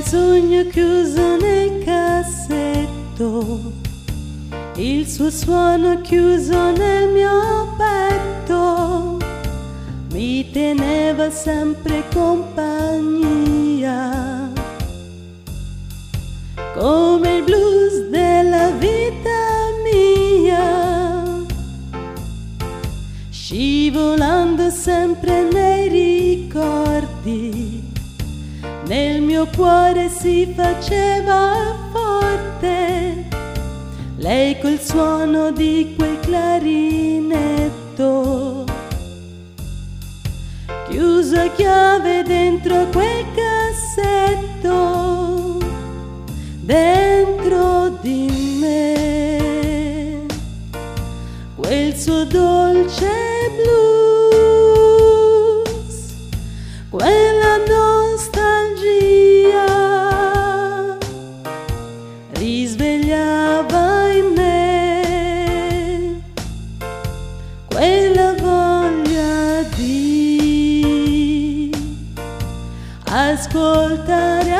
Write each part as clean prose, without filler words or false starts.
sogno chiuso nel cassetto, il suo suono chiuso nel mio petto, mi teneva sempre compagnia, come il blues della vita mia, scivolando sempre nei ricordi, nel mio cuore si faceva forte, lei col suono di quel clarinetto, chiuso a chiave dentro quel cassetto, dentro di me, quel suo dolce blues, quella nostalgia risvegliava in me quella voglia di ascoltare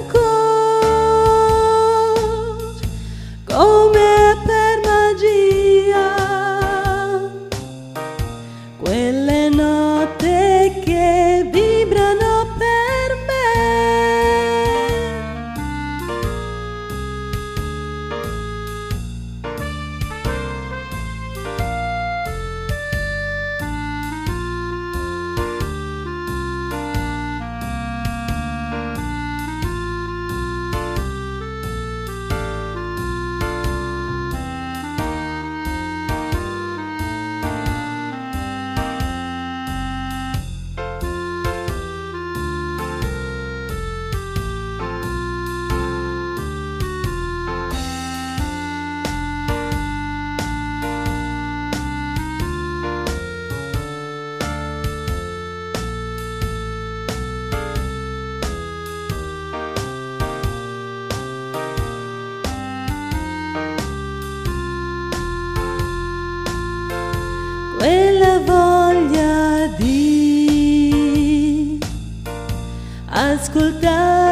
ancora come per magia quelle note che vibrano per me. Quella voglia di ascoltare